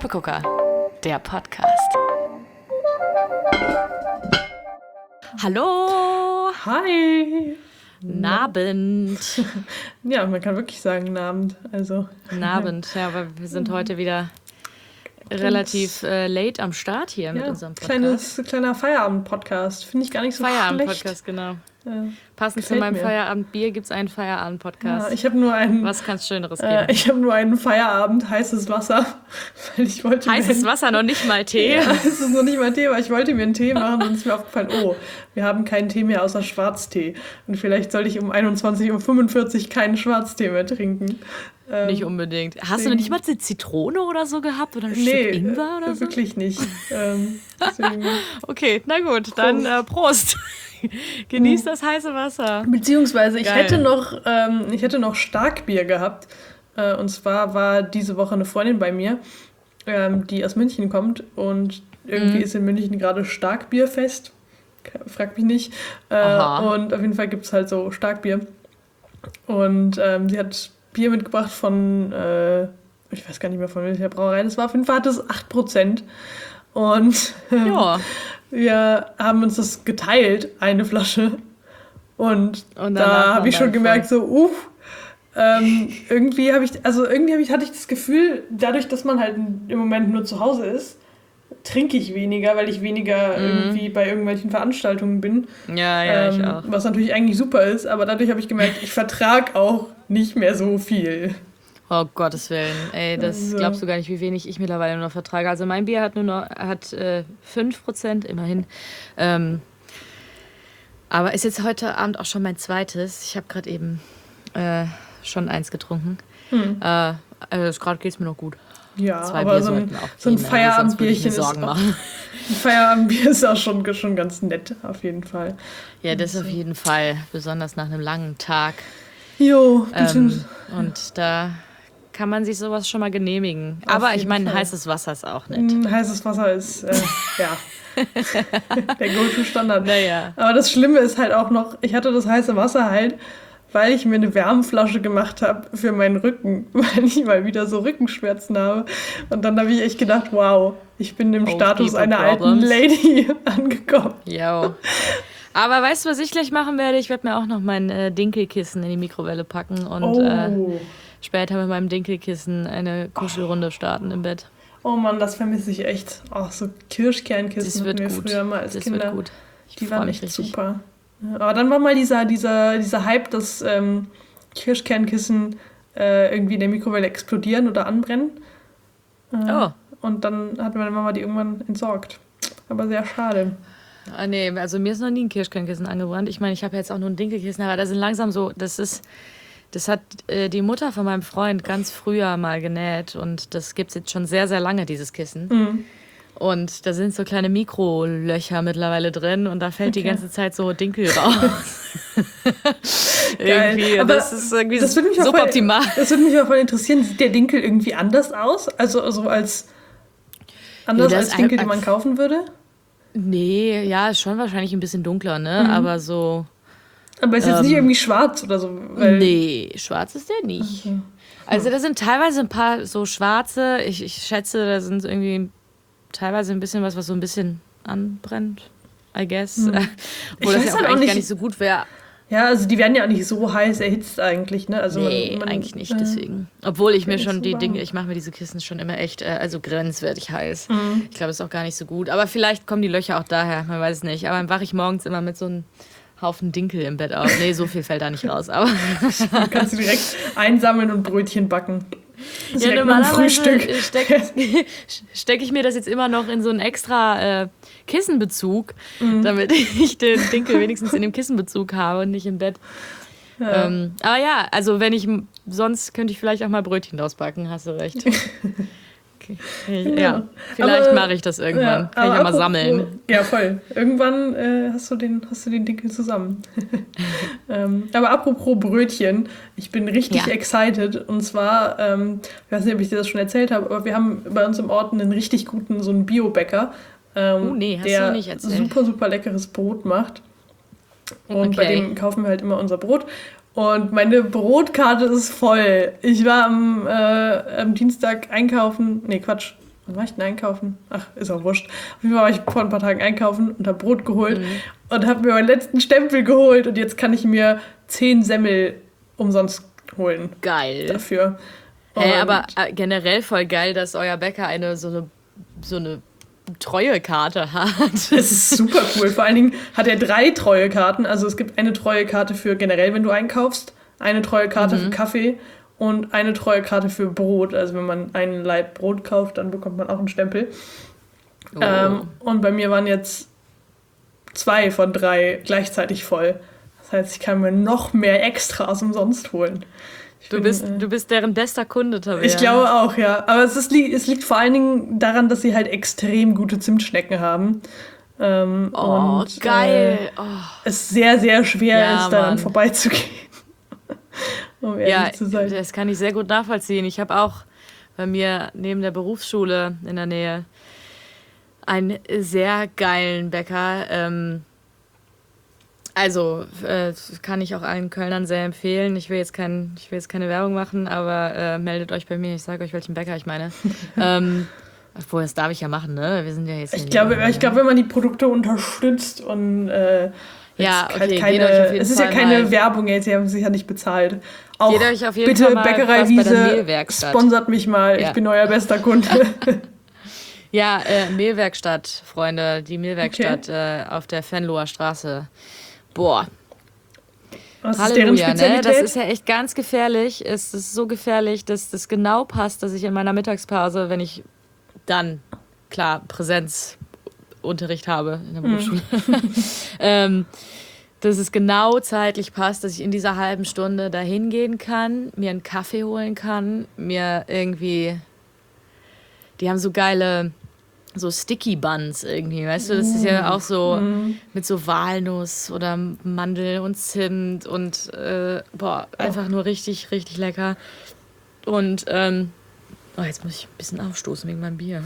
Kaffeegucker, der Podcast. Hallo! Hi! Nabend. Ja, man kann wirklich sagen Nabend. Also. Nabend, ja, aber wir sind heute wieder relativ late am Start hier mit unserem Podcast. Kleiner Feierabend-Podcast. Finde ich gar nicht so Feierabend-Podcast, genau. Ja, passend zu meinem Feierabendbier gibt es einen Feierabend-Podcast. Ja, ich habe nur einen. Was kann es Schöneres geben? Ich habe nur einen Feierabend, heißes Wasser. Weil ich wollte heißes Wasser, noch nicht mal Tee. Ja, es ist noch nicht mal Tee, aber ich wollte mir einen Tee machen und es ist mir aufgefallen, wir haben keinen Tee mehr außer Schwarztee. Und vielleicht sollte ich um 21.45 Uhr keinen Schwarztee mehr trinken. Nicht unbedingt. Hast du nicht mal eine Zitrone oder so gehabt? Oder ein Stück Ingwer oder so? Wirklich nicht. Okay, na gut, dann Prost. Genieß das heiße Wasser. Beziehungsweise ich hätte noch Starkbier gehabt. Und zwar war diese Woche eine Freundin bei mir, die aus München kommt. Und irgendwie ist in München gerade Starkbierfest. Frag mich nicht. Und auf jeden Fall gibt es halt so Starkbier. Und sie hat Bier mitgebracht von, ich weiß gar nicht mehr von welcher Brauerei das war. Auf jeden Fall hat es 8%. Und wir haben uns das geteilt, eine Flasche. Und da habe ich schon gemerkt, irgendwie hatte ich das Gefühl, dadurch, dass man halt im Moment nur zu Hause ist, trinke ich weniger, weil ich weniger irgendwie bei irgendwelchen Veranstaltungen bin. Ja, ich auch. Was natürlich eigentlich super ist, aber dadurch habe ich gemerkt, ich vertrage auch nicht mehr so viel. Oh Gottes Willen, ey, das glaubst du gar nicht, wie wenig ich mittlerweile nur noch vertrage. Also mein Bier hat 5%, immerhin. Aber ist jetzt heute Abend auch schon mein zweites. Ich habe gerade eben schon eins getrunken. Gerade geht es mir noch gut. Ja, 2 aber Bier so sollten auch ein gehen, Feierabendbierchen sonst würde ich mir Sorgen machen. Ein Feierabendbier ist auch schon ganz nett, auf jeden Fall. Ja, das auf jeden Fall, besonders nach einem langen Tag. Jo, und da kann man sich sowas schon mal genehmigen. Aber ich meine, heißes Wasser ist auch nett. Heißes Wasser ist, der Go-To-Standard. Naja. Aber das Schlimme ist halt auch noch, ich hatte das heiße Wasser halt, weil ich mir eine Wärmflasche gemacht habe für meinen Rücken, weil ich mal wieder so Rückenschmerzen habe. Und dann habe ich echt gedacht, wow, ich bin im Status einer alten Lady angekommen. Jo. Aber weißt du, was ich gleich machen werde? Ich werde mir auch noch mein Dinkelkissen in die Mikrowelle packen und später mit meinem Dinkelkissen eine Kuschelrunde starten im Bett. Oh Mann, das vermisse ich echt. So Kirschkernkissen hatten wir früher mal als Kinder. Wird gut. Die waren echt super. Aber dann war mal dieser Hype, dass Kirschkernkissen irgendwie in der Mikrowelle explodieren oder anbrennen. Und dann hat meine Mama die irgendwann entsorgt. Aber sehr schade. Nee, also mir ist noch nie ein Kirschkernkissen angebrannt. Ich meine, ich habe jetzt auch nur ein Dinkelkissen, aber das sind langsam so, das hat die Mutter von meinem Freund ganz früher mal genäht und das gibt es jetzt schon sehr, sehr lange, dieses Kissen. Und da sind so kleine Mikrolöcher mittlerweile drin und da fällt die ganze Zeit so Dinkel raus. Irgendwie, aber das ist irgendwie suboptimal. Das würde mich auch voll interessieren. Sieht der Dinkel irgendwie anders aus? Also so als Dinkel, den man kaufen würde? Nee, ja, ist schon wahrscheinlich ein bisschen dunkler, ne? Aber so... Aber ist jetzt nicht irgendwie schwarz oder so? Nee, schwarz ist der nicht. Okay. Also da sind teilweise ein paar so schwarze, ich schätze, da sind irgendwie teilweise ein bisschen was so ein bisschen anbrennt, I guess. Obwohl das ja auch eigentlich gar nicht so gut wäre. Ja, also die werden ja auch nicht so heiß erhitzt eigentlich, ne? Also nee, eigentlich nicht, deswegen. Obwohl ich mir schon ich mache mir diese Kissen schon immer echt, grenzwertig heiß. Ich glaube, es ist auch gar nicht so gut. Aber vielleicht kommen die Löcher auch daher, man weiß es nicht. Aber dann wache ich morgens immer mit so einem Haufen Dinkel im Bett auf. Nee, so viel fällt da nicht raus. Aber du kannst direkt einsammeln und Brötchen backen. Ja, normalerweise steck ich mir das jetzt immer noch in so einen extra Kissenbezug, damit ich den Dinkel wenigstens in dem Kissenbezug habe und nicht im Bett. Ja. Aber ja, also sonst könnte ich vielleicht auch mal Brötchen draus backen, hast du recht. Okay. Ja, vielleicht mache ich das irgendwann. Kann ich ja mal sammeln. Ja, voll. Irgendwann hast du den Dinkel zusammen. Aber apropos Brötchen, ich bin richtig excited. Und zwar, ich weiß nicht, ob ich dir das schon erzählt habe, aber wir haben bei uns im Ort einen richtig guten, so einen Bio-Bäcker, der super, super leckeres Brot macht. Und bei dem kaufen wir halt immer unser Brot. Und meine Brotkarte ist voll. Ich war am Dienstag einkaufen. Nee, Quatsch. wann war ich denn einkaufen? Ach, ist auch wurscht. Auf jeden Fall war ich vor ein paar Tagen einkaufen und habe Brot geholt und habe mir meinen letzten Stempel geholt und jetzt kann ich mir 10 Semmel umsonst holen. Geil. Dafür. Hey, aber generell voll geil, dass euer Bäcker so eine Treuekarte hat. Das ist super cool. Vor allen Dingen hat er 3 Treuekarten. Also es gibt eine Treuekarte für generell, wenn du einkaufst, eine Treuekarte für Kaffee und eine Treuekarte für Brot. Also wenn man einen Laib Brot kauft, dann bekommt man auch einen Stempel. Oh. Und bei mir waren jetzt 2 von 3 gleichzeitig voll. Das heißt, ich kann mir noch mehr Extras umsonst holen. Du bist deren bester Kunde, Tabea. Ich glaube auch, ja. Aber es liegt vor allen Dingen daran, dass sie halt extrem gute Zimtschnecken haben. Und geil. Es sehr, sehr schwer ist, daran Mann. vorbeizugehen. Um ehrlich zu sein. Das kann ich sehr gut nachvollziehen. Ich habe auch bei mir neben der Berufsschule in der Nähe einen sehr geilen Bäcker. Kann ich auch allen Kölnern sehr empfehlen. Ich will jetzt keine Werbung machen, aber meldet euch bei mir. Ich sage euch, welchen Bäcker ich meine. Obwohl, das darf ich ja machen, ne? Wir sind ja jetzt Ich glaube, wenn man die Produkte unterstützt und es ist ja keine Werbung jetzt, sie haben sich ja nicht bezahlt. Auch geht euch auf jeden bitte Fall mal Bäckerei was bei der Wiese, Mehlwerkstatt. sponsert mich mal, ich bin euer bester Kunde. Ja, Mehlwerkstatt, Freunde, die Mehlwerkstatt auf der Venloer Straße. Boah. Was Halleluja, ist deren Spezialität? Ne? Das ist ja echt ganz gefährlich. Es ist so gefährlich, dass das genau passt, dass ich in meiner Mittagspause, wenn ich dann, klar, Präsenzunterricht habe in der Berufsschule, dass es genau zeitlich passt, dass ich in dieser halben Stunde da hingehen kann, mir einen Kaffee holen kann, mir irgendwie, die haben so geile, so Sticky Buns irgendwie, weißt du, das ist ja auch so mit so Walnuss oder Mandel und Zimt und einfach nur richtig, richtig lecker. Und jetzt muss ich ein bisschen aufstoßen wegen meinem Bier.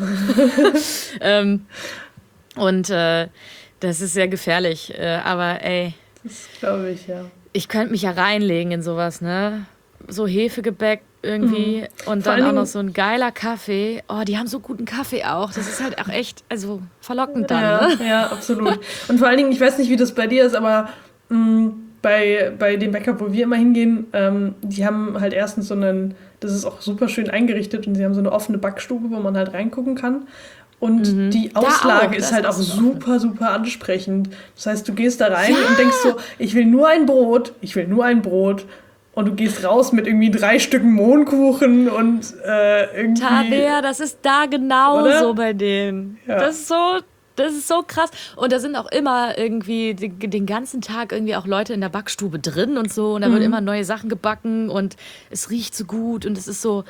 Das ist sehr gefährlich, aber ey. Das glaube ich, ja. Ich könnte mich ja reinlegen in sowas, ne? So Hefegebäck irgendwie und Vor dann allen auch noch Dingen- so ein geiler Kaffee. Oh, die haben so guten Kaffee auch. Das ist halt auch echt, also verlockend dann, Ja, ne? ja, absolut. Und vor allen Dingen, ich weiß nicht, wie das bei dir ist, aber bei dem Bäcker, wo wir immer hingehen, die haben halt erstens das ist auch super schön eingerichtet und sie haben so eine offene Backstube, wo man halt reingucken kann. Und die Auslage ist halt auch super, super ansprechend. Das heißt, du gehst da rein und denkst so, ich will nur ein Brot. Und du gehst raus mit irgendwie 3 Stücken Mohnkuchen und irgendwie... Tabea, das ist da genauso bei denen. Ja. Das ist so krass. Und da sind auch immer irgendwie den ganzen Tag irgendwie auch Leute in der Backstube drin und so. Und da wird immer neue Sachen gebacken und es riecht so gut und es ist so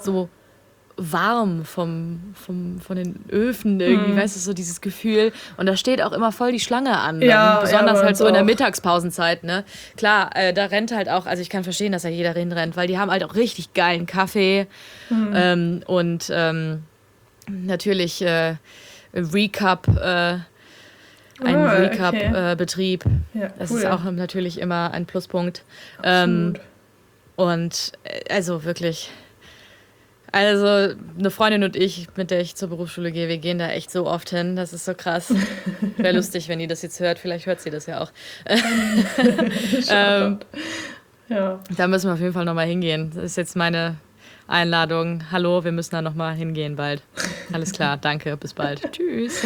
warm von den Öfen irgendwie, weißt du, so dieses Gefühl. Und da steht auch immer voll die Schlange an. Ja, besonders ja, halt so in der auch. Mittagspausenzeit, ne? Klar, da rennt halt auch, also ich kann verstehen, dass da jeder hinrennt, weil die haben halt auch richtig geilen Kaffee und natürlich Recap, Recap-Betrieb. Ja, Das cool. ist auch natürlich immer ein Pluspunkt. Absolut. Und also wirklich, also eine Freundin und ich, mit der ich zur Berufsschule gehe, wir gehen da echt so oft hin. Das ist so krass. Wäre lustig, wenn die das jetzt hört. Vielleicht hört sie das ja auch. Ja. Da müssen wir auf jeden Fall nochmal hingehen. Das ist jetzt meine Einladung. Hallo, wir müssen da nochmal hingehen bald. Alles klar, danke, bis bald. Tschüss.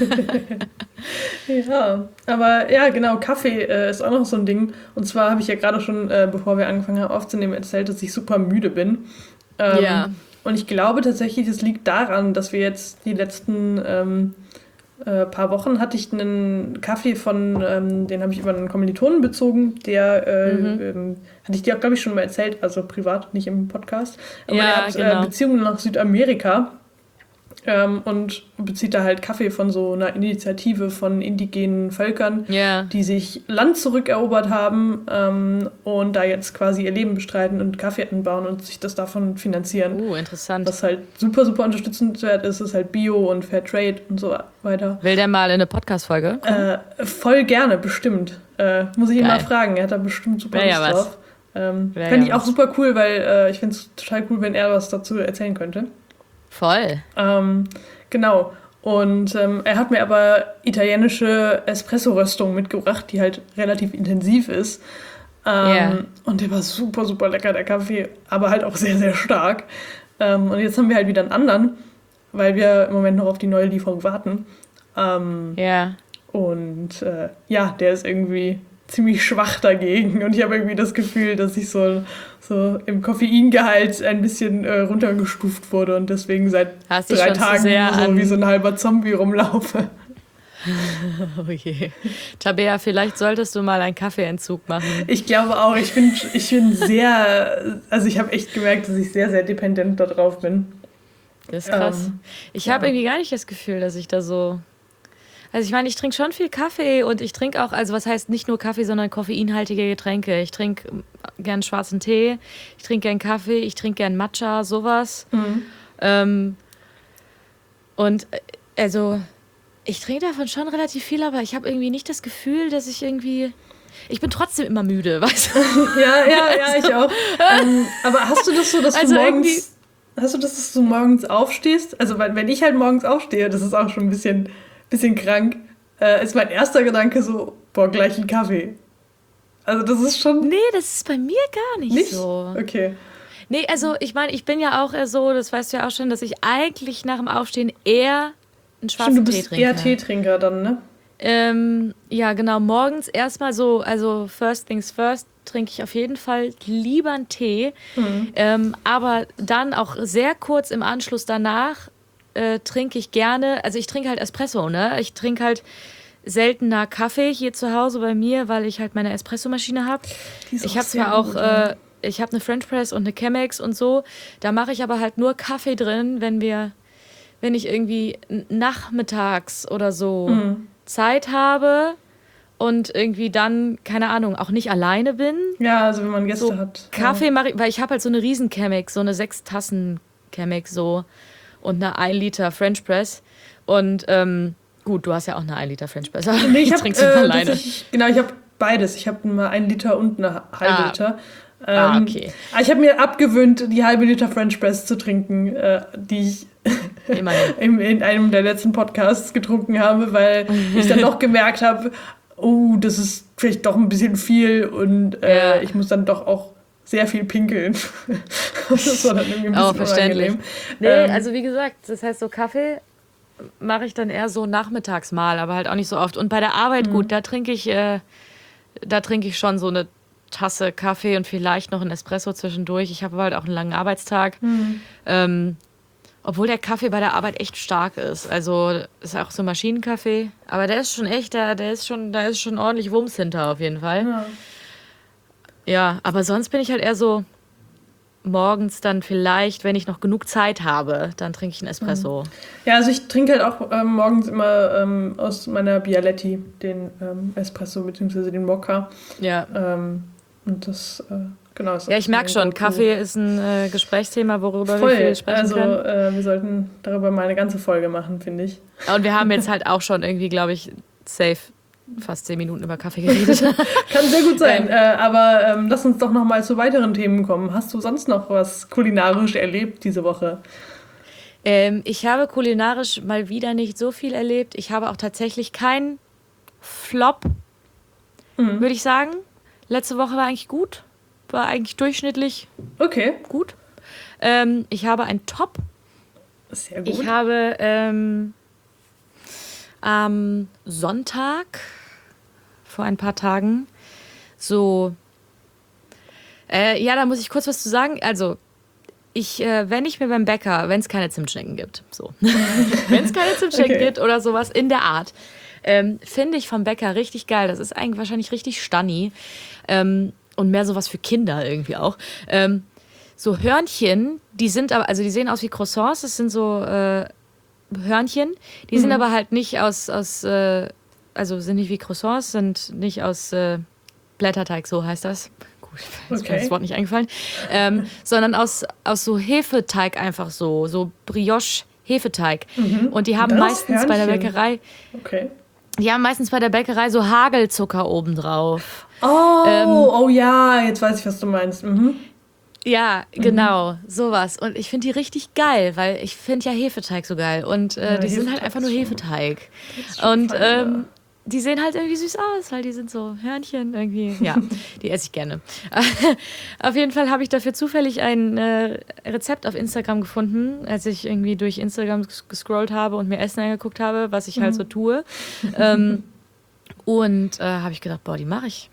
Ja, aber ja, genau, Kaffee ist auch noch so ein Ding. Und zwar habe ich ja gerade schon, bevor wir angefangen haben aufzunehmen, erzählt, dass ich super müde bin. Ja. Und ich glaube tatsächlich, das liegt daran, dass wir jetzt die letzten paar Wochen hatte ich einen Kaffee den habe ich über einen Kommilitonen bezogen, der hatte ich dir auch, glaube ich, schon mal erzählt, also privat, nicht im Podcast. Aber Ja, der hat genau. Beziehungen nach Südamerika und bezieht da halt Kaffee von so einer Initiative von indigenen Völkern, Ja. die sich Land zurückerobert haben und da jetzt quasi ihr Leben bestreiten und Kaffee anbauen und sich das davon finanzieren. Interessant. Was halt super, super unterstützenswert ist halt Bio und Fair Trade und so weiter. Will der mal in eine Podcast-Folge? Voll gerne, bestimmt. Muss ich ihn Geil. mal fragen, er hat da bestimmt super Wär ja Lust was. drauf. Fände ich auch super cool, weil ich finde es total cool, wenn er was dazu erzählen könnte. Voll. Genau. Und er hat mir aber italienische Espresso-Röstung mitgebracht, die halt relativ intensiv ist. Und der war super, super lecker, der Kaffee, aber halt auch sehr, sehr stark. Und jetzt haben wir halt wieder einen anderen, weil wir im Moment noch auf die neue Lieferung warten. Und der ist irgendwie ziemlich schwach dagegen. Und ich habe irgendwie das Gefühl, dass ich so im Koffeingehalt ein bisschen runtergestuft wurde und deswegen seit 3 Tagen so wie so ein halber Zombie rumlaufe. Oh je. Tabea, vielleicht solltest du mal einen Kaffeeentzug machen. Ich glaube auch. Ich bin sehr... Also ich habe echt gemerkt, dass ich sehr, sehr dependent darauf bin. Das ist krass. Ich habe irgendwie gar nicht das Gefühl, dass ich da so... Also ich meine, ich trinke schon viel Kaffee und ich trinke auch, also was heißt nicht nur Kaffee, sondern koffeinhaltige Getränke. Ich trinke gern schwarzen Tee, ich trinke gern Kaffee, ich trinke gern Matcha, sowas. Und also ich trinke davon schon relativ viel, aber ich habe irgendwie nicht das Gefühl, dass ich irgendwie... Ich bin trotzdem immer müde, weißt du? Ja, ich auch. Aber hast du das so, dass du morgens aufstehst? Also wenn ich halt morgens aufstehe, das ist auch schon ein bisschen krank, ist mein erster Gedanke so, boah, gleich ein Kaffee. Also das ist schon... Nee, das ist bei mir gar nicht so. Okay. Nee, also ich meine, ich bin ja auch eher so, das weißt du ja auch schon, dass ich eigentlich nach dem Aufstehen eher einen schwarzen Tee trinke. Du bist eher Teetrinker dann, ne? Ja, genau. Morgens erstmal so, also first things first, trinke ich auf jeden Fall lieber einen Tee. Aber dann auch sehr kurz im Anschluss danach trinke ich gerne, also ich trinke halt Espresso, ne? Ich trinke halt seltener Kaffee hier zu Hause bei mir, weil ich halt meine Espressomaschine habe. Ich habe zwar auch, ich habe eine French Press und eine Chemex und so, da mache ich aber halt nur Kaffee drin, wenn ich irgendwie nachmittags oder so Zeit habe und irgendwie dann, keine Ahnung, auch nicht alleine bin. Ja, also wenn man Gäste hat. Kaffee mache ich, weil ich habe halt so eine riesen Chemex, so eine 6-Tassen-Chemex so und eine 1 Liter French Press und gut, du hast ja auch eine 1 Liter French Press, aber nee, ich trink's immer alleine. Genau, ich habe beides. Ich habe mal 1 Liter und eine halbe Liter. Okay. Ich habe mir abgewöhnt, die halbe Liter French Press zu trinken, die ich in einem der letzten Podcasts getrunken habe, weil ich dann doch gemerkt habe, oh, das ist vielleicht doch ein bisschen viel und ich muss dann doch auch sehr viel pinkeln. Das war dann irgendwie ein bisschen verständlich. unangenehm. Nee, also wie gesagt, das heißt so Kaffee mache ich dann eher so nachmittags mal, aber halt auch nicht so oft. Und bei der Arbeit, gut, da trinke ich schon so eine Tasse Kaffee und vielleicht noch einen Espresso zwischendurch. Ich habe halt auch einen langen Arbeitstag. Obwohl der Kaffee bei der Arbeit echt stark ist. Also ist auch so Maschinenkaffee. Aber der ist schon echt, da ist schon ordentlich Wumms hinter auf jeden Fall. Ja, aber sonst bin ich halt eher so morgens dann vielleicht, wenn ich noch genug Zeit habe, dann trinke ich einen Espresso. Ja, also ich trinke halt auch morgens immer aus meiner Bialetti den Espresso bzw. den Mokka. Ja. Und das, genau. Ja, ich merke schon, Kaffee ist ein Gesprächsthema, worüber wir viel sprechen können. Wir sollten darüber mal eine ganze Folge machen, finde ich. Und wir haben jetzt halt auch schon irgendwie, glaube ich, safe fast 10 Minuten über Kaffee geredet. Kann sehr gut sein, aber lass uns doch noch mal zu weiteren Themen kommen. Hast du sonst noch was kulinarisch erlebt diese Woche? Ich habe kulinarisch mal wieder nicht so viel erlebt. Ich habe auch tatsächlich keinen Flop, würde ich sagen. Letzte Woche war eigentlich gut, war eigentlich durchschnittlich gut. Ich habe ein Top. Sehr gut. Ich habe am Sonntag vor ein paar Tagen so, da muss ich kurz was zu sagen. Also, wenn ich mir beim Bäcker, wenn es keine Zimtschnecken gibt, so, wenn es keine Zimtschnecken gibt oder sowas in der Art, finde ich vom Bäcker richtig geil. Das ist eigentlich wahrscheinlich richtig Stanni und mehr sowas für Kinder irgendwie auch. So Hörnchen, die sind aber, also die sehen aus wie Croissants, das sind so Hörnchen, die sind aber halt nicht also sind nicht wie Croissants, sind nicht aus Blätterteig, so heißt das. Gut, mir ist das Wort nicht eingefallen. Sondern aus so Hefeteig einfach so Brioche-Hefeteig. Und die haben meistens bei der Bäckerei... Die haben meistens bei der Bäckerei so Hagelzucker obendrauf. Oh ja, jetzt weiß ich, was du meinst. Ja, genau, sowas. Und ich finde die richtig geil, weil ich finde ja Hefeteig so geil. Und die sind halt einfach nur Hefeteig. Und die sehen halt irgendwie süß aus, weil die sind so Hörnchen irgendwie. Ja, die esse ich gerne. Auf jeden Fall habe ich dafür zufällig ein Rezept auf Instagram gefunden, als ich irgendwie durch Instagram gescrollt habe und mir Essen angeguckt habe, was ich halt so tue. Und habe ich gedacht, boah, die mache ich.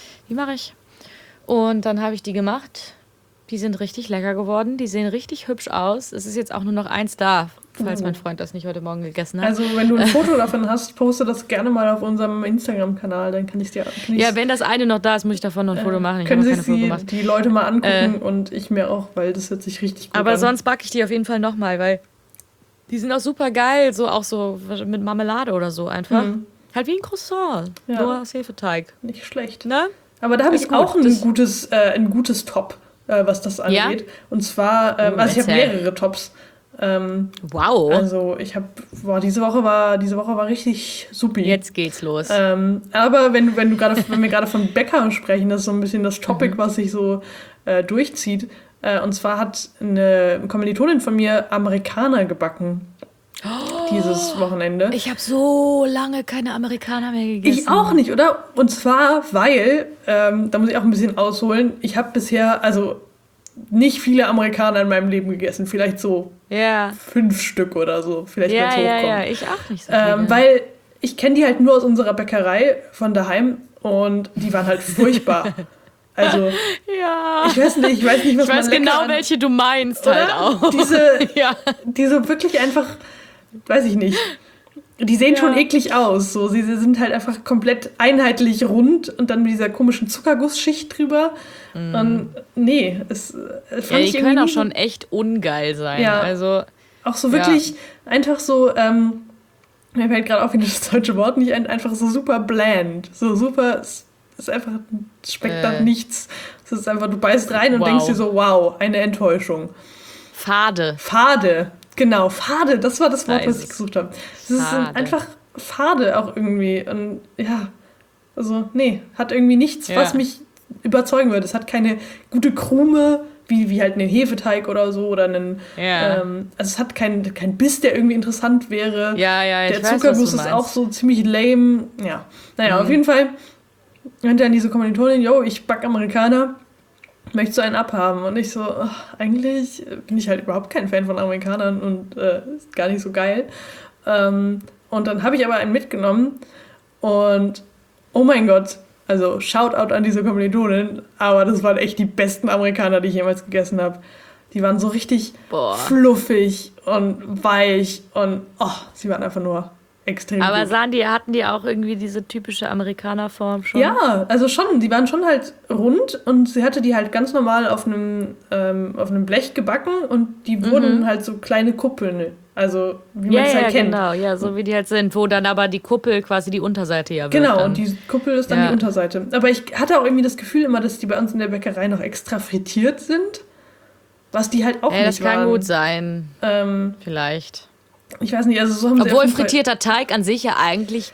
Und dann habe ich die gemacht. Die sind richtig lecker geworden. Die sehen richtig hübsch aus. Es ist jetzt auch nur noch eins da, falls mein Freund das nicht heute Morgen gegessen hat. Also wenn du ein Foto davon hast, poste das gerne mal auf unserem Instagram-Kanal. Dann kann ich dir... Ja, wenn das eine noch da ist, muss ich davon noch ein Foto machen. Können sich die Leute mal angucken und ich mir auch, weil das hört sich richtig gut an. Aber sonst backe ich die auf jeden Fall nochmal, weil die sind auch super geil. So auch so mit Marmelade oder so einfach. Halt wie ein Croissant, nur aus Hefeteig. Nicht schlecht. Ne? Aber da habe ich auch ein gutes Top, was das angeht. Ja? Und zwar, also ich habe mehrere Tops. Wow. Also ich habe, diese Woche war richtig supi. Jetzt geht's los. Aber wenn wir gerade von Bäcker sprechen, das ist so ein bisschen das Topic, was sich so durchzieht. Und zwar hat eine Kommilitonin von mir Amerikaner gebacken. Dieses Wochenende. Ich habe so lange keine Amerikaner mehr gegessen. Ich auch nicht, oder? Und zwar, weil, da muss ich auch ein bisschen ausholen, ich habe bisher, also nicht viele Amerikaner in meinem Leben gegessen. Vielleicht so 5 Stück oder so. Vielleicht wenn es hochkommt. Ja, ich auch nicht so viele. Weil ich kenne die halt nur aus unserer Bäckerei von daheim und die waren halt furchtbar. Also, ich weiß nicht, was ich man weiß genau, welche du meinst oder? Halt auch. Die so wirklich einfach, weiß ich nicht. Die sehen schon eklig aus. So. Sie sind halt einfach komplett einheitlich rund und dann mit dieser komischen Zuckergussschicht drüber. Und nee, fand ich die können auch schon echt ungeil sein. Ja, also, auch so wirklich einfach so, mir fällt gerade auf, wie das deutsche Wort nicht einfach so super bland. So super, es ist einfach, schmeckt nach nichts. Es ist einfach, du beißt rein und denkst dir so, wow, eine Enttäuschung. Fade. Genau, fade, das war das Wort, was ich gesucht habe. Es ist einfach fade auch irgendwie. Und also nee, hat irgendwie nichts, was mich überzeugen würde. Es hat keine gute Krume, wie halt einen Hefeteig oder so. Oder einen, also es hat kein Biss, der irgendwie interessant wäre. Der Zuckerguss ist auch so ziemlich lame. Ja, naja, auf jeden Fall meinte dann diese Kommilitonin, ich back Amerikaner. Möchtest du einen abhaben? Und ich so, eigentlich bin ich halt überhaupt kein Fan von Amerikanern und ist gar nicht so geil. Und dann habe ich aber einen mitgenommen und oh mein Gott, also Shoutout an diese Kommilitonin, aber das waren echt die besten Amerikaner, die ich jemals gegessen habe. Die waren so richtig fluffig und weich und sie waren einfach nur extrem aber gut. hatten die auch irgendwie diese typische Amerikanerform schon? Ja, also schon. Die waren schon halt rund und sie hatte die halt ganz normal auf einem Blech gebacken und die wurden halt so kleine Kuppeln. Also wie man es halt kennt. Genau, so wie die halt sind, wo dann aber die Kuppel quasi die Unterseite wird. Genau, und die Kuppel ist dann die Unterseite. Aber ich hatte auch irgendwie das Gefühl immer, dass die bei uns in der Bäckerei noch extra frittiert sind. Was die halt auch nicht waren. Das kann gut sein. Vielleicht. Ich weiß nicht, also so haben sie obwohl frittierter Teig an sich ja eigentlich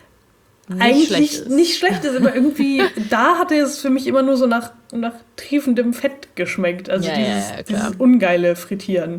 nicht schlecht ist, aber irgendwie da hatte es für mich immer nur so nach triefendem Fett geschmeckt. Also dieses ungeile Frittieren.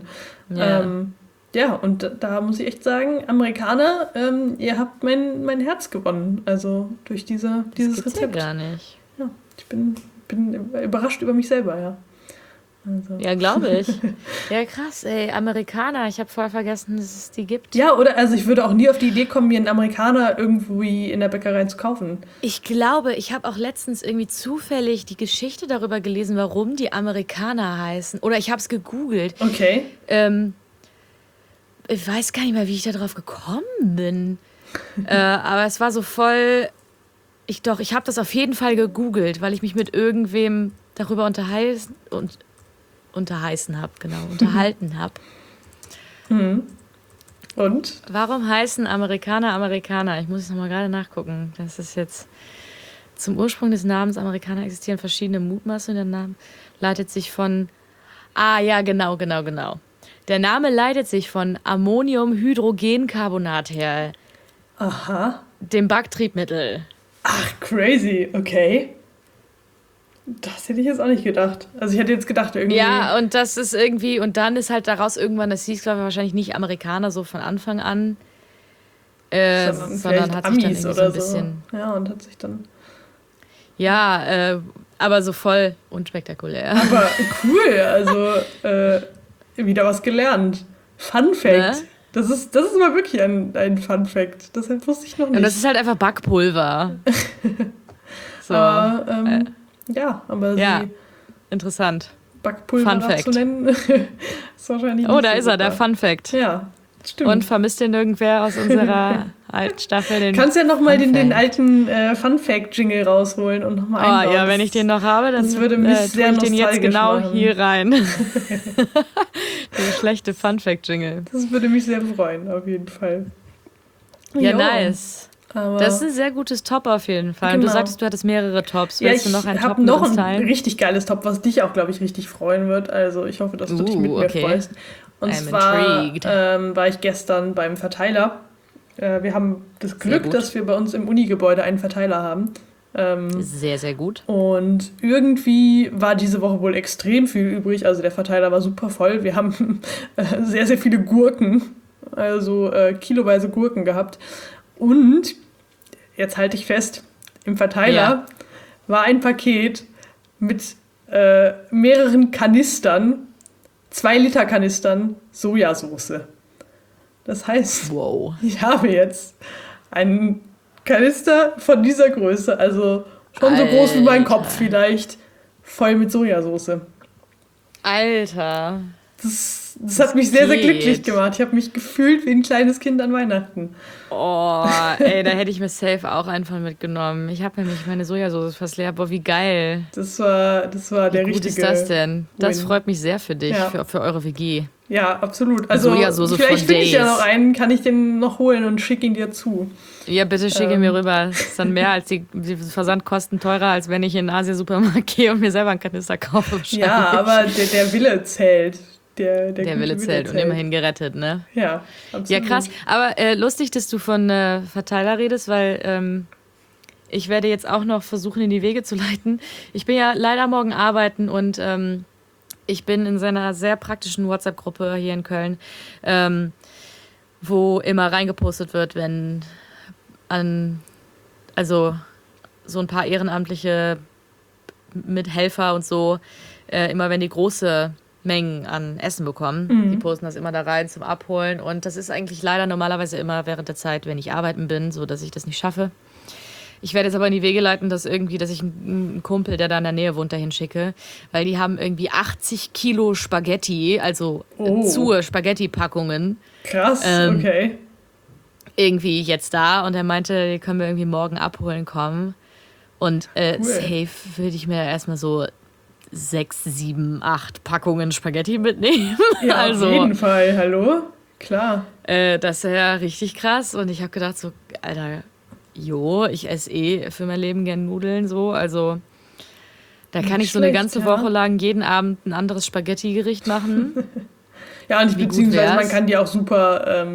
Und da muss ich echt sagen, Amerikaner, ihr habt mein Herz gewonnen. Also durch dieses Rezept. Ja gar nicht. Ja, ich bin überrascht über mich selber, ja. Also. Ja, glaube ich. Ja, krass, ey, Amerikaner. Ich habe voll vergessen, dass es die gibt. Ja, oder? Also ich würde auch nie auf die Idee kommen, mir einen Amerikaner irgendwie in der Bäckerei zu kaufen. Ich glaube, ich habe auch letztens irgendwie zufällig die Geschichte darüber gelesen, warum die Amerikaner heißen. Oder ich habe es gegoogelt. Okay. Ich weiß gar nicht mehr, wie ich da drauf gekommen bin. Aber es war so voll... Ich habe das auf jeden Fall gegoogelt, weil ich mich mit irgendwem darüber unterhalten habe. Und? Warum heißen Amerikaner Amerikaner? Ich muss es nochmal gerade nachgucken. Das ist jetzt zum Ursprung des Namens Amerikaner existieren verschiedene Mutmaßungen. Der Name leitet sich von... genau. Der Name leitet sich von Ammoniumhydrogencarbonat her. Aha. Dem Backtriebmittel. Ach, crazy. Okay. Das hätte ich jetzt auch nicht gedacht. Also ich hätte jetzt gedacht irgendwie... Ja, und das ist irgendwie, und dann ist halt daraus irgendwann, das hieß, glaube ich, wahrscheinlich nicht Amerikaner so von Anfang an, sondern hat sich dann irgendwie so ein bisschen... Ja, und hat sich dann... Ja, aber so voll unspektakulär. Aber cool, also wieder was gelernt. Fun Fact. Ne? Das ist mal wirklich ein Fun Fact. Das wusste ich noch nicht. Und das ist halt einfach Backpulver. So. Aber, aber ja, interessant. Backpulver zu nennen, ist wahrscheinlich nicht da so ist er, der Fun Fact. Ja, stimmt. Und vermisst den irgendwer aus unserer alten Staffel? Kannst ja nochmal den alten Fun Fact Jingle rausholen und nochmal einbauen. Oh ja, wenn ich den noch habe, dann würde mich sehr tue ich den jetzt genau machen. hier rein. Der schlechte Fun Fact Jingle. Das würde mich sehr freuen, auf jeden Fall. Ja, nice. Aber das ist ein sehr gutes Top auf jeden Fall. Genau. Und du sagtest, du hattest mehrere Tops. Willst du noch einen Top mit uns teilen? Ein richtig geiles Top, was dich auch, glaube ich, richtig freuen wird. Also ich hoffe, dass du dich mit mir freust. Und zwar war ich gestern beim Verteiler. Wir haben das Glück, dass wir bei uns im Unigebäude einen Verteiler haben. Sehr, sehr gut. Und irgendwie war diese Woche wohl extrem viel übrig. Also der Verteiler war super voll. Wir haben sehr, sehr viele Gurken, also kiloweise Gurken gehabt. Und, jetzt halte ich fest, im Verteiler war ein Paket mit mehreren Kanistern, 2-Liter-Kanistern Sojasauce. Das heißt, ich habe jetzt einen Kanister von dieser Größe, also schon so groß wie mein Kopf vielleicht, voll mit Sojasauce. Alter. Das hat mich sehr, sehr glücklich gemacht. Ich habe mich gefühlt wie ein kleines Kind an Weihnachten. Oh, ey, da hätte ich mir safe auch einen von mitgenommen. Ich habe nämlich meine Sojasauce fast leer. Boah, wie geil. Das war der richtige. Wie gut ist das denn? Das freut mich sehr für dich, für eure WG. Ja, absolut. Also Sojasauce vielleicht finde ich ja noch einen, kann ich den noch holen und schicke ihn dir zu. Ja, bitte schicke ihn mir rüber. Das ist dann mehr als die Versandkosten teurer, als wenn ich in den Asia-Supermarkt gehe und mir selber einen Kanister kaufe. Ja, aber der Wille zählt. Der Wille zählt und immerhin gerettet, ne? Ja, absolut. Ja, krass. Aber lustig, dass du von Verteiler redest, weil ich werde jetzt auch noch versuchen, in die Wege zu leiten. Ich bin ja leider morgen arbeiten und ich bin in seiner sehr praktischen WhatsApp-Gruppe hier in Köln, wo immer reingepostet wird, wenn also so ein paar Ehrenamtliche mit Helfer und so, immer wenn die große Mengen an Essen bekommen. Die posten das immer da rein zum Abholen. Und das ist eigentlich leider normalerweise immer während der Zeit, wenn ich arbeiten bin, so dass ich das nicht schaffe. Ich werde jetzt aber in die Wege leiten, dass ich einen Kumpel, der da in der Nähe wohnt, dahin schicke. Weil die haben irgendwie 80 Kilo Spaghetti, also zur Spaghetti-Packungen. Krass, okay. Irgendwie jetzt da. Und er meinte, die können wir irgendwie morgen abholen kommen. Und safe würde ich mir erstmal so 6, 7, 8 Packungen Spaghetti mitnehmen. Ja, also, auf jeden Fall. Hallo? Klar. Das ist ja richtig krass. Und ich habe gedacht so, Alter, ich esse für mein Leben gern Nudeln so. Also da kann ich so eine ganze Woche lang jeden Abend ein anderes Spaghetti-Gericht machen. Ja, und beziehungsweise man kann die auch super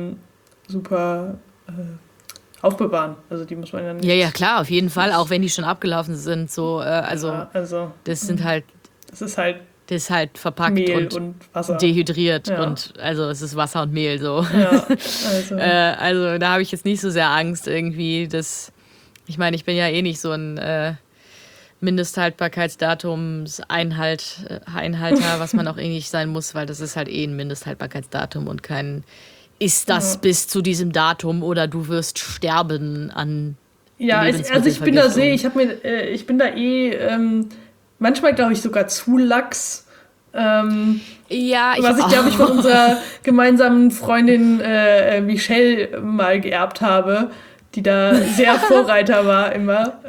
aufbewahren. Also die muss man ja nicht... Ja, klar, auf jeden Fall. Auch wenn die schon abgelaufen sind. So, das ist halt verpackt und Wasser. Dehydriert und also es ist Wasser und Mehl so. Ja, also da habe ich jetzt nicht so sehr Angst irgendwie, ich meine, ich bin ja nicht so ein Mindesthaltbarkeitsdatumseinhalter, was man auch irgendwie sein muss, weil das ist halt ein Mindesthaltbarkeitsdatum und kein ist das bis zu diesem Datum oder du wirst sterben an also ich bin da ich bin da manchmal, glaube ich, sogar zu lax. Was ich, glaube ich, von unserer gemeinsamen Freundin Michelle mal geerbt habe, die da sehr Vorreiter war immer.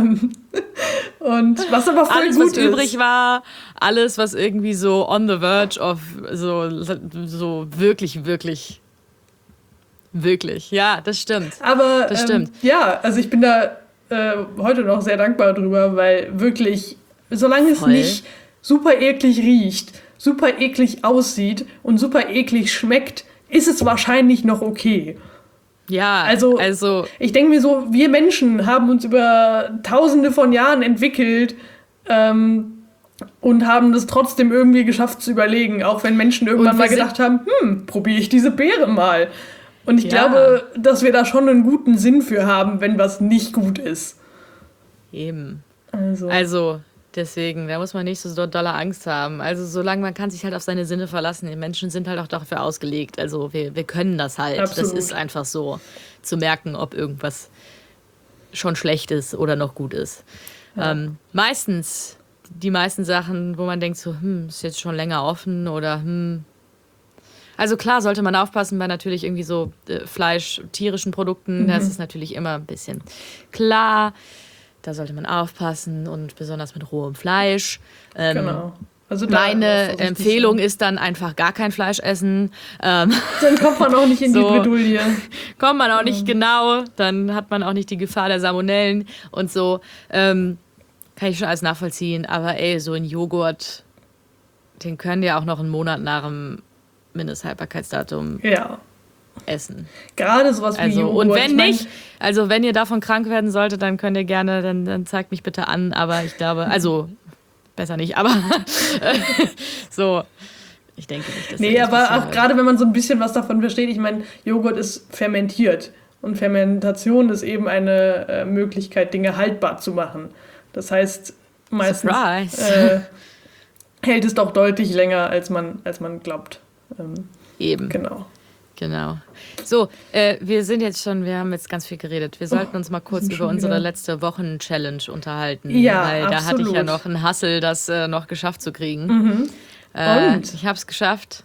Und was aber voll alles, gut was übrig war, alles, was irgendwie so on the verge of so wirklich, wirklich, wirklich. Ja, das stimmt. Aber das stimmt. Ja, also ich bin da heute noch sehr dankbar drüber, weil wirklich, solange es nicht super eklig riecht, super eklig aussieht und super eklig schmeckt, ist es wahrscheinlich noch okay. Ja, also ich denke mir so, wir Menschen haben uns über Tausende von Jahren entwickelt, und haben das trotzdem irgendwie geschafft zu überlegen, auch wenn Menschen irgendwann mal gedacht haben, probiere ich diese Beere mal. Und ich glaube, dass wir da schon einen guten Sinn für haben, wenn was nicht gut ist. Eben. Also deswegen, da muss man nicht so dolle Angst haben. Also solange man kann sich halt auf seine Sinne verlassen. Die Menschen sind halt auch dafür ausgelegt. Also wir können das halt. Absolut. Das ist einfach so, zu merken, ob irgendwas schon schlecht ist oder noch gut ist. Ja. Die meisten Sachen, wo man denkt so, ist jetzt schon länger offen oder Also klar sollte man aufpassen bei natürlich irgendwie so Fleisch, tierischen Produkten. Das ist natürlich immer ein bisschen klar. Da sollte man aufpassen und besonders mit rohem Fleisch. Genau. Also meine Empfehlung ist dann einfach gar kein Fleisch essen. Dann kommt man auch nicht in die Bredouille. Kommt man auch nicht genau. Dann hat man auch nicht die Gefahr der Salmonellen und so. Kann ich schon alles nachvollziehen. Aber so ein Joghurt, den können ja auch noch einen Monat nach dem Mindesthaltbarkeitsdatum essen. Gerade sowas wie Joghurt. Und wenn nicht, also wenn ihr davon krank werden solltet, dann könnt ihr gerne, dann zeigt mich bitte an. Aber ich glaube, also besser nicht, aber so, ich denke nicht, dass aber auch gerade wenn man so ein bisschen was davon versteht, ich meine, Joghurt ist fermentiert und Fermentation ist eben eine Möglichkeit, Dinge haltbar zu machen. Das heißt, meistens hält es doch deutlich länger, als man glaubt. Eben. Genau. So, wir haben jetzt ganz viel geredet. Wir sollten uns mal kurz über unsere letzte Wochen-Challenge unterhalten. Ja, weil da hatte ich ja noch einen Hassel, das noch geschafft zu kriegen. Und? Ich habe es geschafft.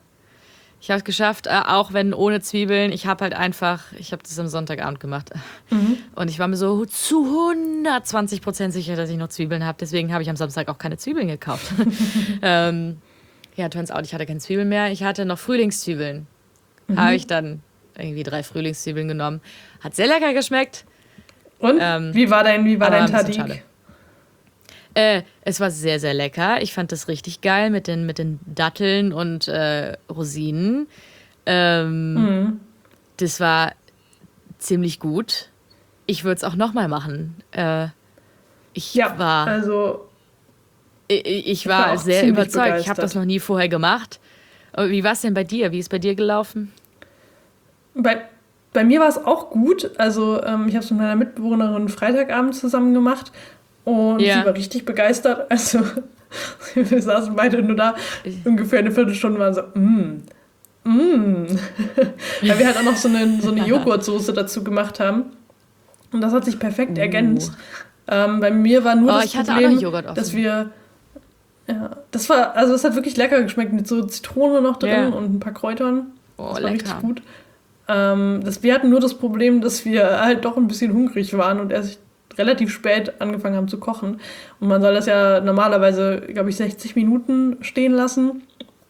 Auch wenn ohne Zwiebeln. Ich habe das am Sonntagabend gemacht. Und ich war mir so zu 120% sicher, dass ich noch Zwiebeln habe. Deswegen habe ich am Samstag auch keine Zwiebeln gekauft. Turns out, ich hatte keine Zwiebeln mehr. Ich hatte noch Frühlingszwiebeln. Habe ich dann irgendwie 3 Frühlingszwiebeln genommen. Hat sehr lecker geschmeckt. Und? Wie war dein Tadik? Es war sehr, sehr lecker. Ich fand das richtig geil mit den Datteln und Rosinen. Das war ziemlich gut. Ich würde es auch nochmal machen. Ich war sehr überzeugt. Begeistert. Ich habe das noch nie vorher gemacht. Wie war es denn bei dir? Wie ist bei dir gelaufen? Bei mir war es auch gut. Also ich habe es mit meiner Mitbewohnerin Freitagabend zusammen gemacht und sie war richtig begeistert. Also wir saßen beide nur da, ungefähr eine Viertelstunde waren so, Weil wir halt auch noch so eine Joghurtsoße dazu gemacht haben. Und das hat sich perfekt ergänzt. Bei mir war nur das Problem, dass wir... Ja, es hat wirklich lecker geschmeckt mit so Zitrone noch drin und ein paar Kräutern. Das war richtig gut. Wir hatten nur das Problem, dass wir halt doch ein bisschen hungrig waren und erst relativ spät angefangen haben zu kochen. Und man soll das ja normalerweise, glaube ich, 60 Minuten stehen lassen.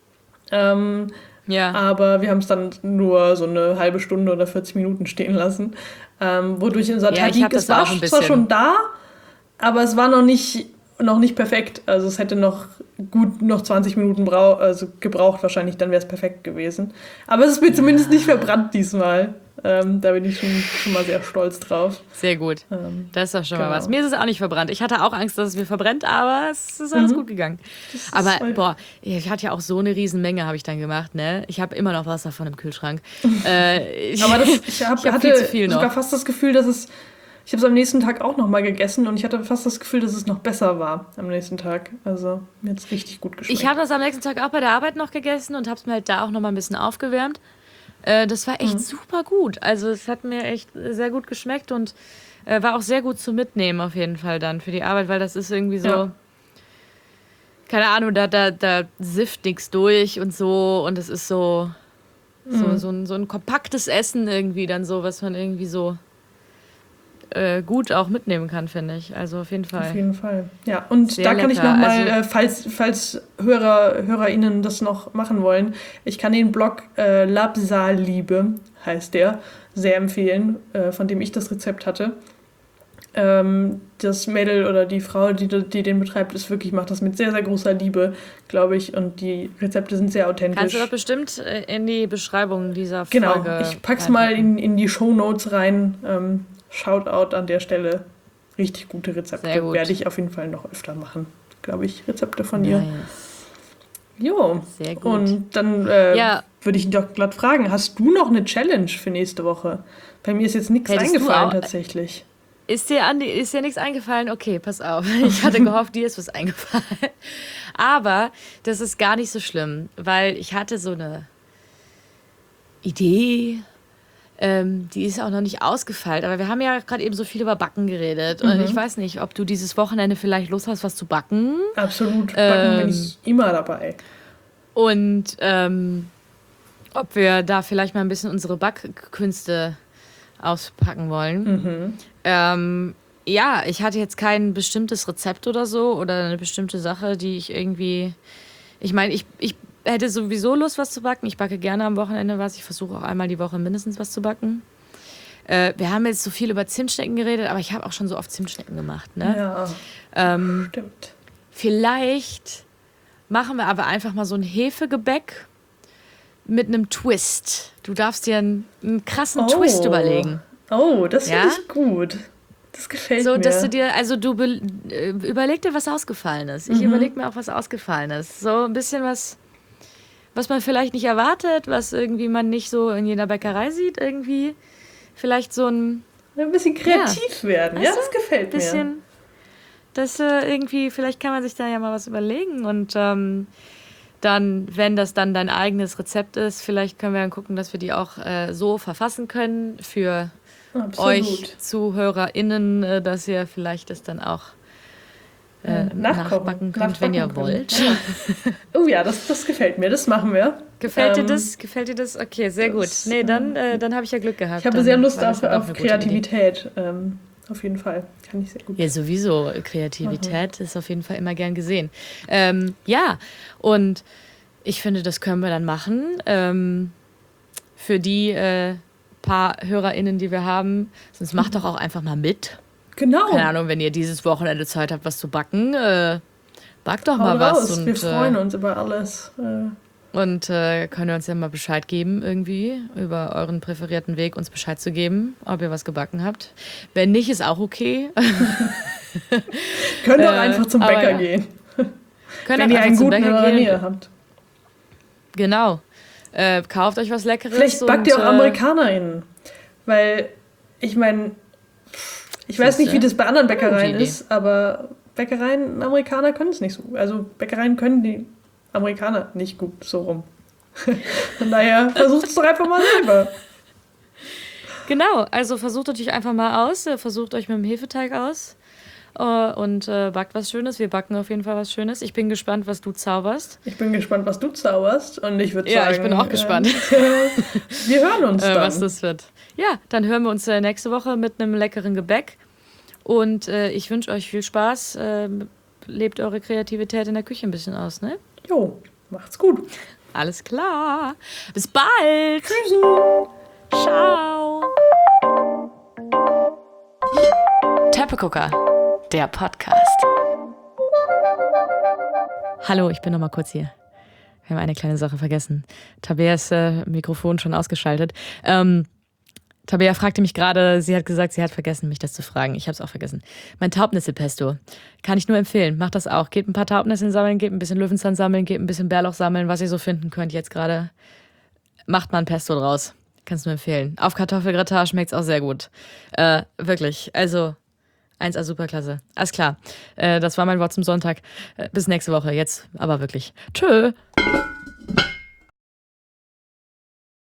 Aber wir haben es dann nur so eine halbe Stunde oder 40 Minuten stehen lassen. Wodurch unser Tadik, es war zwar schon da, aber es war noch nicht perfekt. Also es hätte noch 20 Minuten gebraucht wahrscheinlich, dann wäre es perfekt gewesen. Aber es ist mir zumindest nicht verbrannt diesmal. Da bin ich schon mal sehr stolz drauf. Sehr gut. Das ist doch schon mal was. Mir ist es auch nicht verbrannt. Ich hatte auch Angst, dass es mir verbrennt, aber es ist alles gut gegangen. Aber ich hatte ja auch so eine Riesenmenge, habe ich dann gemacht. Ne? Ich habe immer noch was davon im Kühlschrank. Ich hatte sogar fast das Gefühl, dass ich habe es am nächsten Tag auch noch mal gegessen und ich hatte fast das Gefühl, dass es noch besser war am nächsten Tag. Also mir hat es richtig gut geschmeckt. Ich habe das am nächsten Tag auch bei der Arbeit noch gegessen und habe es mir halt da auch noch mal ein bisschen aufgewärmt. Das war echt super gut. Also es hat mir echt sehr gut geschmeckt und war auch sehr gut zu mitnehmen auf jeden Fall dann für die Arbeit, weil das ist irgendwie so, keine Ahnung, da sifft nichts durch und so und es ist so ein kompaktes Essen irgendwie dann so, was man irgendwie so gut auch mitnehmen kann, finde ich. Also auf jeden Fall. Auf jeden Fall. Ja, und sehr da kann lecker. Ich nochmal, falls HörerInnen das noch machen wollen, ich kann den Blog Labsaliebe, heißt der, sehr empfehlen, von dem ich das Rezept hatte. Das Mädel oder die Frau, die den betreibt, macht das mit sehr, sehr großer Liebe, glaube ich. Und die Rezepte sind sehr authentisch. Kannst du das bestimmt in die Beschreibung dieser Folge Genau, ich pack's mal in die Shownotes rein. Shoutout an der Stelle. Richtig gute Rezepte. Werde ich auf jeden Fall noch öfter machen. glaube ich, Rezepte von ihr. Nice. Jo. Sehr gut. Und dann Ja. würde ich dich doch glatt fragen, hast du noch eine Challenge für nächste Woche? Bei mir ist jetzt nichts Hättest du eingefallen auch- tatsächlich. Ist dir nichts eingefallen? Okay, pass auf. Ich hatte gehofft, dir ist was eingefallen. Aber das ist gar nicht so schlimm, weil ich hatte so eine Idee, die ist auch noch nicht ausgefeilt. Aber wir haben ja gerade eben so viel über Backen geredet. Und ich weiß nicht, ob du dieses Wochenende vielleicht Lust hast, was zu backen. Absolut, backen bin ich immer dabei. Und ob wir da vielleicht mal ein bisschen unsere Backkünste auspacken wollen. Ja, ich hatte jetzt kein bestimmtes Rezept oder so oder eine bestimmte Sache, die ich irgendwie. Ich meine, ich hätte sowieso Lust, was zu backen. Ich backe gerne am Wochenende was. Ich versuche auch einmal die Woche mindestens was zu backen. Wir haben jetzt so viel über Zimtschnecken geredet, aber ich habe auch schon so oft Zimtschnecken gemacht. Ne? Ja, stimmt. Vielleicht machen wir aber einfach mal so ein Hefegebäck mit einem Twist. Du darfst dir einen krassen Twist überlegen. Oh, das finde Ja? ich gut. Das gefällt So, mir. dass du dir, also überleg dir, was Ausgefallenes. Ich überleg mir auch was Ausgefallenes. So ein bisschen was man vielleicht nicht erwartet, was irgendwie man nicht so in jeder Bäckerei sieht irgendwie. Vielleicht so ein Ein bisschen kreativ werden, ja, Weißt du, das gefällt mir. bisschen, dass irgendwie, vielleicht kann man sich da ja mal was überlegen und dann, wenn das dann dein eigenes Rezept ist, vielleicht können wir dann gucken, dass wir die auch so verfassen können für Absolut. euch ZuhörerInnen, dass ihr vielleicht das dann auch nachbacken könnt, wenn ihr wollt. Ja. Oh ja, das gefällt mir, das machen wir. Gefällt dir das? Gefällt dir das? Okay, sehr gut. Nee, dann habe ich ja Glück gehabt. Ich habe Dann sehr Lust war das auf, ja doch auf eine gute Idee. Kreativität. Auf jeden Fall. Kann ich sehr gut. Ja, sowieso. Kreativität ist auf jeden Fall immer gern gesehen. Ja, und ich finde, das können wir dann machen. Für die paar HörerInnen, die wir haben, sonst macht doch auch einfach mal mit. Genau. Keine Ahnung, wenn ihr dieses Wochenende Zeit habt, was zu backen, backt doch Hau mal was. raus. Wir freuen uns über alles. Und könnt ihr uns ja mal Bescheid geben, irgendwie, über euren präferierten Weg, uns Bescheid zu geben, ob ihr was gebacken habt. Wenn nicht, ist auch okay. Könnt auch einfach zum aber Bäcker ja. gehen. Könnt Wenn auch ihr einfach einen zum guten in Bäcker eurer gehen. Nähe habt. Genau. Kauft euch was Leckeres. Vielleicht backt und, ihr auch AmerikanerInnen. Weil, ich meine, ich weiß nicht, wie das bei anderen Bäckereien Idee. ist, aber Bäckereien, Amerikaner können es nicht so. Also Bäckereien können die Amerikaner nicht gut so rum. Von daher versucht es doch einfach mal selber. Genau, also versucht euch einfach mal aus. Versucht euch mit dem Hefeteig aus. Und backt was Schönes. Wir backen auf jeden Fall was Schönes. Ich bin gespannt, was du zauberst. Ich bin gespannt, was du zauberst. Und ich würde Ja, sagen, ich bin auch gespannt. Wir hören uns dann. Was das wird. Ja, dann hören wir uns nächste Woche mit einem leckeren Gebäck. Und ich wünsche euch viel Spaß. Lebt eure Kreativität in der Küche ein bisschen aus, ne? Jo, macht's gut. Alles klar. Bis bald. Tschüssi. Ciao. Teppegucker, der Podcast. Hallo, ich bin noch mal kurz hier. Wir haben eine kleine Sache vergessen. Tabeas Mikrofon schon ausgeschaltet. Tabea fragte mich gerade, sie hat gesagt, sie hat vergessen, mich das zu fragen. Ich habe es auch vergessen. Mein Taubnisselpesto. Kann ich nur empfehlen. Macht das auch. Geht ein paar Taubnisseln sammeln, geht ein bisschen Löwenzahn sammeln, geht ein bisschen Bärlauch sammeln, was ihr so finden könnt jetzt gerade. Macht mal ein Pesto draus. Kannst nur empfehlen. Auf Kartoffelgratin schmeckt es auch sehr gut. Wirklich. Also 1A superklasse. Alles klar. Das war mein Wort zum Sonntag. Bis nächste Woche. Jetzt aber wirklich. Tschö.